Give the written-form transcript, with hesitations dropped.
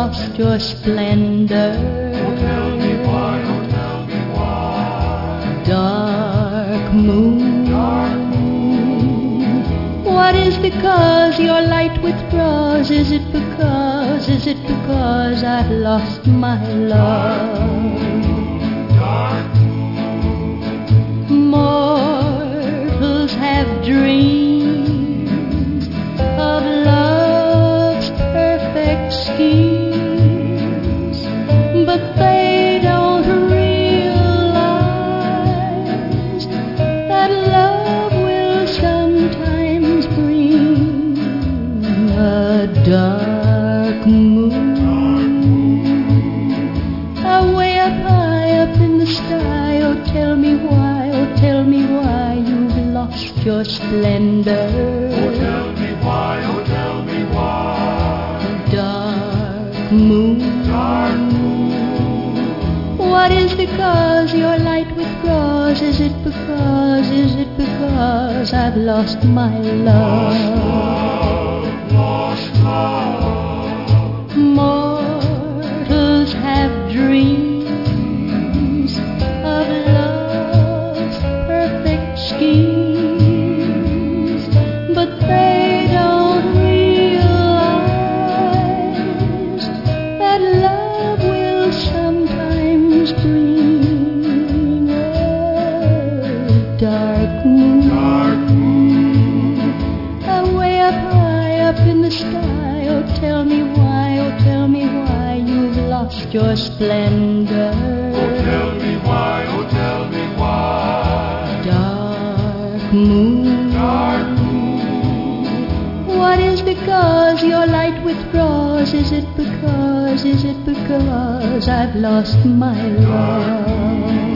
lost your splendor? Oh, tell me why, oh, tell me why. Dark moon, Dark moon, what is the cause your light withdraws? Is it because I've lost my love? dark moon, Mortals have dreams of love's perfect schemes, but they don't realize that love will sometimes bring a dark moon. Away up high up in the sky, oh tell me why, you've lost your splendor. oh, tell me why, oh, tell me why. Dark moon, Dark moon, what is the cause your light withdraws? Is it because I've lost my love? lost love, Mortals have dreams of love's perfect schemes, but they don't realize that love will sometimes bring a dark moon. dark moon, Away up high up in the sky, oh tell me why, you've lost your splendor. oh, tell me why, oh, tell me why. Dark moon, Dark moon, what is the cause your light withdraws? Is it because I've lost my love?